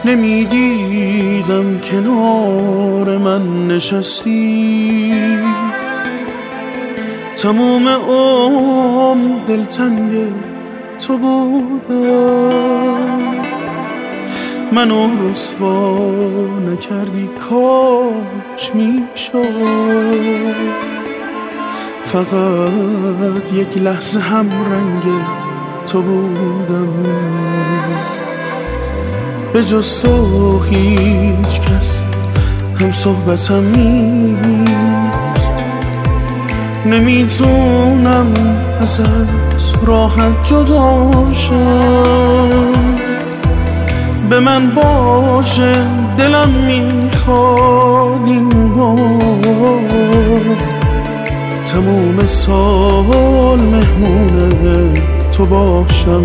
نمیدیدم کنار من نشستی، تموم عمر دلتنگ تو بودم، منو رسوا نکردی کاش میشد، فقط یک لحظه هم رنگ تو بودم، به جز تو هیچ کس هم صحبتم نیست، نمیتونم ازت راحت جدا شم، به من باشه دلم میخواد این بار تموم سال مهمون تو باشم،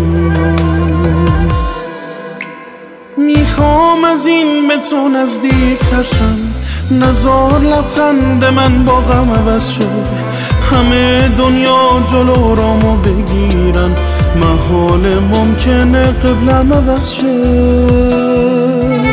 میخوام از این به تو نزدیک‌تر شم، نزار لبخند من با غم عوض شد، همه دنیا جلو رامو بگیرن، محال ممکنه قبلم عوض شد.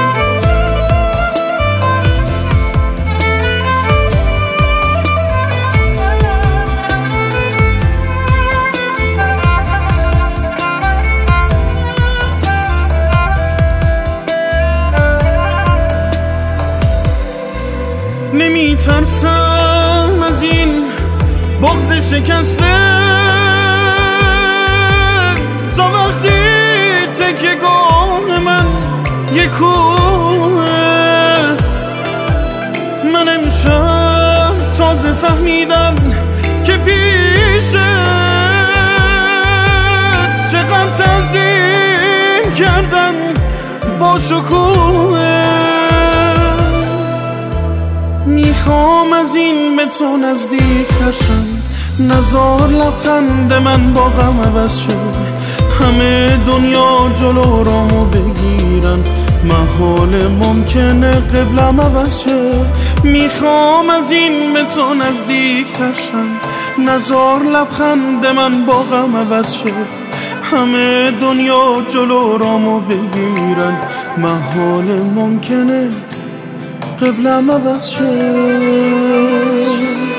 نمیترسم از این بغض شکسته، تا وقتی تکیه‌گاه من یک کوه، من امشب تازه فهمیدم که پیشه چقدر تعظیم کردن با شکوه، میخوام از این به تو نزدیک‌تر شم، نزار لبخند من با غم عوض شد، همه دنیا جلو رامو بگیرن، محال ممکنه قبلم عوض شد، میخوام از این به تو نزدیک‌تر شم، نزار لبخند من با غم عوض شد، همه دنیا جلو رامو بگیرن، محال ممکنه قبلم عوض شد.